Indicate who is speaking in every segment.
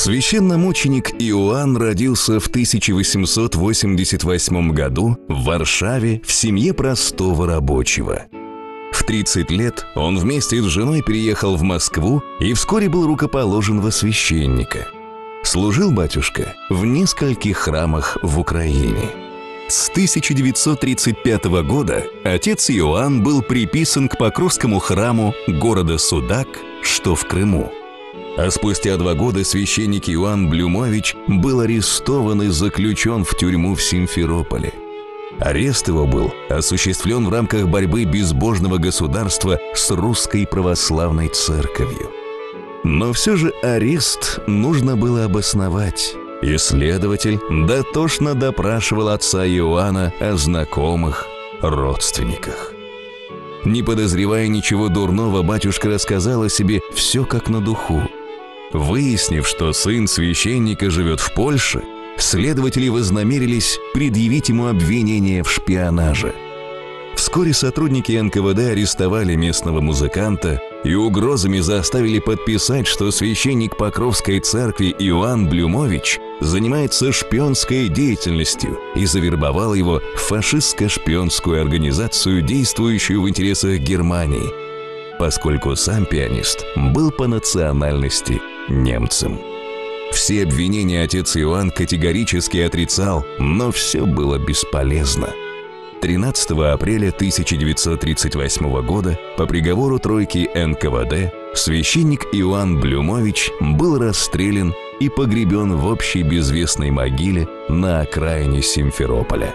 Speaker 1: Священномученик Иоанн родился в 1888 году в Варшаве в семье простого рабочего. В 30 лет он вместе с женой переехал в Москву и вскоре был рукоположен во священника. Служил батюшка в нескольких храмах в Украине. С 1935 года отец Иоанн был приписан к Покровскому храму города Судак, что в Крыму. А спустя 2 года священник Иоанн Блюмович был арестован и заключен в тюрьму в Симферополе. Арест его был осуществлен в рамках борьбы безбожного государства с Русской Православной Церковью. Но все же арест нужно было обосновать, и следователь дотошно допрашивал отца Иоанна о знакомых, родственниках. Не подозревая ничего дурного, батюшка рассказал о себе все как на духу. Выяснив, что сын священника живет в Польше, следователи вознамерились предъявить ему обвинение в шпионаже. Вскоре сотрудники НКВД арестовали местного музыканта и угрозами заставили подписать, что священник Покровской церкви Иоанн Блюмович занимается шпионской деятельностью, и завербовал его в фашистско-шпионскую организацию, действующую в интересах Германии, поскольку сам пианист был по национальности немцем. Все обвинения отец Иоанн категорически отрицал, но все было бесполезно. 13 апреля 1938 года по приговору тройки НКВД священник Иоанн Блюмович был расстрелян и погребен в общей безвестной могиле на окраине Симферополя.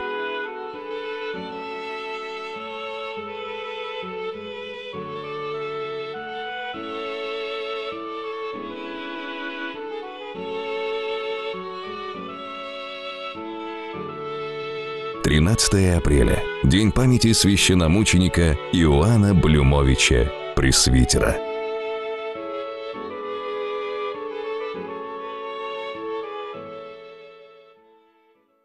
Speaker 1: «13 апреля. День памяти священномученика Иоанна Блюмовича, пресвитера».